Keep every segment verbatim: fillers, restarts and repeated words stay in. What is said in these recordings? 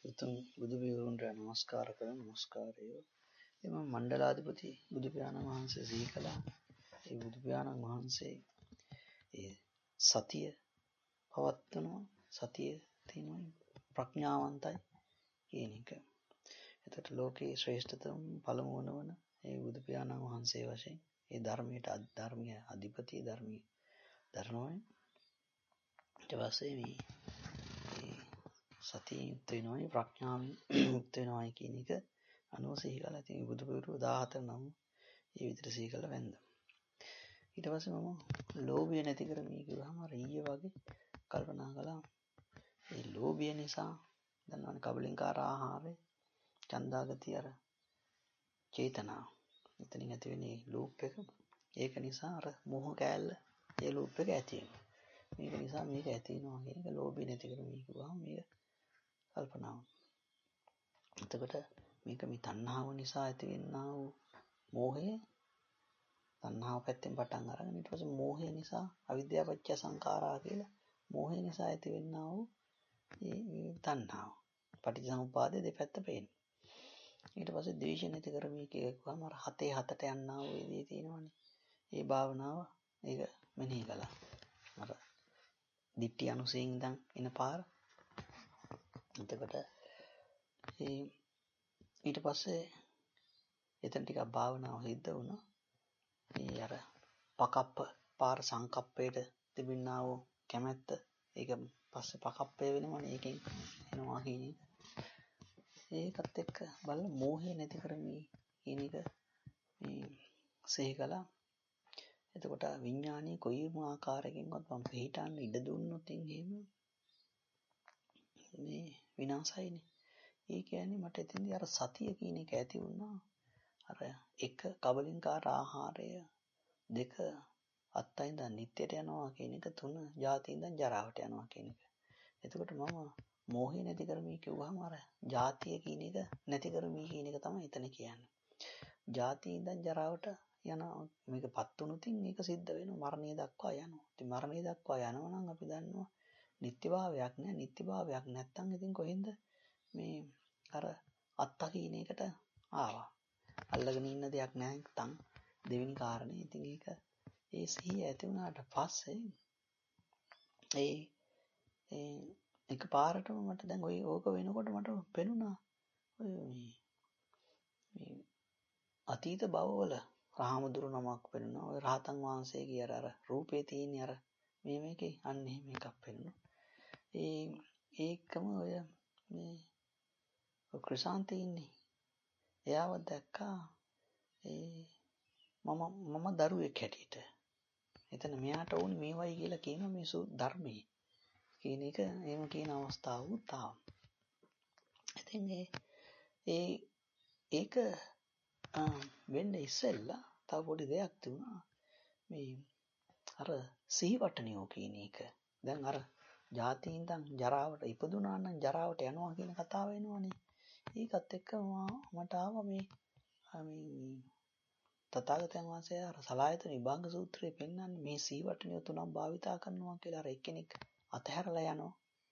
උතුම් බුදු පියාණන්ට නමස්කාර කරන නමස්කාරය. එම මණ්ඩලාධිපති බුදු පියාණන් වහන්සේ සිහි කළා. ඒ බුදු පියාණන් වහන්සේ ඒ සතිය පවත්වනවා. සතිය තියෙනවා ප්‍රඥාවන්තයි කියන එක. එතකොට ලෝකේ ශ්‍රේෂ්ඨතම පළමු වන ඒ බුදු පියාණන් වහන්සේ වශයෙන් ඒ ධර්මයට ධර්මීය අධිපති ධර්මීය ධර්මයි. ඊට පස්සේ මේ සතියෙන් යුක්ත වෙනවයි ප්‍රඥාවෙන් යුක්ත වෙනවයි කියන එක අනුව සිහි කළා. ඉතින් බුදුපිරුරු දාහතර නම් ඒ විදිහට සිහි කළා වැන්දා. ඊට පස්සේ මම ලෝභය නැති කරමි කිව්වම අර ඊයේ වගේ කල්පනා කළා. ඒ ලෝභය නිසා දන්නවනේ කබලින්කාර ආහාරේ චන්දාගතිය අර චේතනාව. එතනින් ඇති වෙන්නේ ලූප් එක. ඒක නිසා අර මෝහ කෑල්ල ඒ ලූප් එක ඇති වෙනවා. මේක නිසා මේක ඇති වෙනවා කියන එක ලෝභය නැති කරමි කිව්වම මේක කල්පනාව. එතකොට මේක මේ තණ්හාව නිසා ඇතිවෙනා වූ මෝහය තණ්හාව පැත්තෙන් පටන් අරගෙන ඊට පස්සේ මෝහය නිසා අවිද්‍යාව පත්‍ය සංඛාරා කියලා මෝහය නිසා ඇතිවෙනා වූ මේ තණ්හාව. පටිච්චසමුපාදයේ දෙපැත්ත පේනවා. ඊට පස්සේ ද්වේෂ නැති කරමි කියවම අර හතේ හතට යන්නා වූ විදිහේ තියෙනවනේ. ඒ භාවනාව ඒක මෙනෙහි කළා. අර දිට්ඨි අනුසයෙන් ඉඳන් එන පාර. එතකොට ඒ ඊට පස්සේ එතන ටිකක් භාවනාව සිද්ධ වුණා. මේ අර පකප්ප පාර සංකප්පයට තිබෙනා වූ කැමැත්ත ඒක පස්සේ පකප්පය වෙනවනේ ඒකෙන් එනවා කියන එක. ඒකත් එක්ක බලලා මෝහය නැති කරමි කියන එක මේ සිහි කළා. එතකොට විඥානයේ කොයිම ආකාරයකින්වත් මම පිළිටන්න ඉඩ දුන්නොත් එහෙම මේ විනාශයිනේ. ඒ කියන්නේ මට එතෙන්දී අර සතිය කියන එක ඇති වුණා. අර එක කබලින්කාර ආහාරය දෙක අත්තෙන්ද නිට්ටයට යනවා කියන එක තුන ජාතියෙන්ද ජරාවට යනවා කියන එක. එතකොට මම මෝහය නැති කරමි කිව්වම අර ජාතිය කියන එක නැති කරමි කියන එක තමයි එතන කියන්නේ. ජාතියෙන්ද ජරාවට යනවා මේකපත් වුණොතින් මේක සිද්ධ වෙනවා මරණය දක්වා යනවා. ඉතින් මරණය දක්වා යනවා නම් අපි දන්නවා නිත්‍යභාවයක් නෑ. නිත්‍යභාවයක් නැත්තම් ඉතින් කොහෙන්ද මේ අර අත්ත කියන එකට ආවා. අල්ලගෙන ඉන්න දෙයක් නැත්තම් දෙවෙනි කාරණේ. ඉතින් ඒක ඒ සිහිය ඇති වුණාට පස්සේ ඒ ඒ එකපාරටම මට දැන් ඔය ඕක වෙනකොට මට පෙනුණා ඔය මේ මේ අතීත භවවල රාමදුරු නමක් පෙනුණා. ඔය රහතන් වහන්සේ කිය අර රූපේ තියෙන අර මේ මේකේ අන්න එහෙම එකක් පෙනුණා. ඒ ඒකම ඔය මේ ක්‍රිෂාන්තේ ඉන්නේ. එයාව දැක්කා ඒ මම මම දරුවෙක් හැටියට. එතන මෙයාට ඕනේ මේවයි කියලා කියන මේ ධර්මයේ කියන එක එහෙම කියන අවස්ථාවකුත් ආවා. ඉතින් ඒ ඒ ඒක වෙන්න ඉස්සෙල්ලා තව පොඩි දෙයක් තිබුණා. මේ අර සිහිවටනියෝ කියන එක. දැන් අර ජාතියින්දන් ජරාවට ඉපදුනා නම් ජරාවට යනවා කියන කතාව එනවනේ. ඒකත් එක්ක මට ආවා මේ මේ තථාගතයන් වහන්සේ අර සලායතන විභංග සූත්‍රයේ පෙන්නන්නේ මේ සිහිවටනියෝ තුනක් භාවිතා කරනවා කියලා. අර එක්කෙනෙක් අතහැරලා යනවා.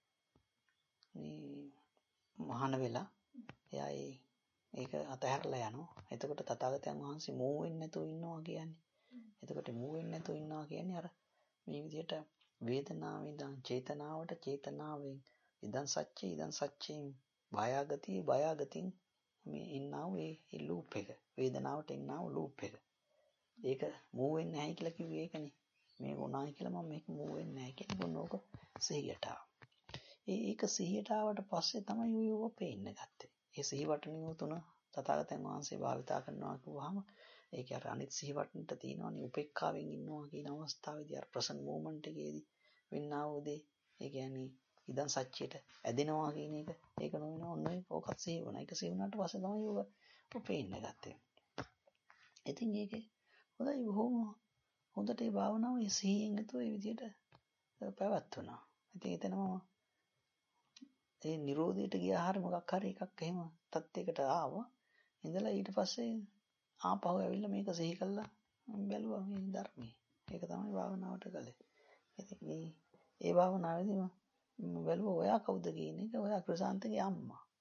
මේ මහාන වෙලා එයා ඒ ඒක අතහැරලා යනවා. එතකොට තථාගතයන් වහන්සේ මූ වෙන්නේ නැතුව ඉන්නවා කියන්නේ. එතකොට මූ වෙන්නේ නැතුව ඉන්නවා කියන්නේ අර මේ විදිහට වේදනාවෙන් ඉඳන් චේතනාවට චේතනාවෙන් ඉදන් සත්‍ය ඉදන් සත්‍යයෙන් බයගතිය බයගතින් මේ ඉන්නා වූ ඒ ලූප් එක වේදනාවට එන්නා වූ ලූප් එක. ඒක මූ වෙන්නේ නැහැ කියලා කිව්වේ ඒකනේ. මේක උනායි කියලා මම මේක මූ වෙන්නේ නැහැ කියන මොනෝක සිහියට ආවා. ඒ ඒක සිහියට ආවට පස්සේ තමයි ඔය ඔය පේන්න ගත්තේ. ඒ සිහිවටනියෝ තුන තථාගතයන් වහන්සේ භාවිතා කරනවා කිව්වහම ඒක අර අනිත් සිහිවටනට තියෙනවනේ උපේක්ඛාවෙන් ඉන්නවා කියන අවස්ථාවේදී අර ප්‍රසන්න මොමන්ට් එකේදී වෙන්නා වූ දේ ඒ කියන්නේ ඉදන් සත්‍යයට ඇදෙනවා කියන එක ඒක නොවන ඔන්න ඕකත් සිහි වුණා. ඒක සිහි වුණාට පස්සේ තමයි ඔය ඔය පේන්න ගත්තේ. ඉතින් ඒකේ හොඳයි බොහොම හොඳට ඒ භාවනාව ඒ සිහියෙන් යුතුව ඒ විදිහට පැවැත්වුණා. ඉතින් එතනම ඒ නිරෝධයට ගියාහරි මොකක් හරි එකක් එහෙම තත්යකට ආවා. ඉඳලා ඊට පස්සේ ආපහු ඇවිල්ලා මේක සිහි කළා බැලුවා මේ ධර්මයේ. ඒක තමයි භාවනාවට කළේ. ඉතින් මේ ඒ භාවනාවේදී මම බැලුවා ඔයා කවුද කියන එක. ඔයා ක්‍රිෂාන්තගේ අම්මා.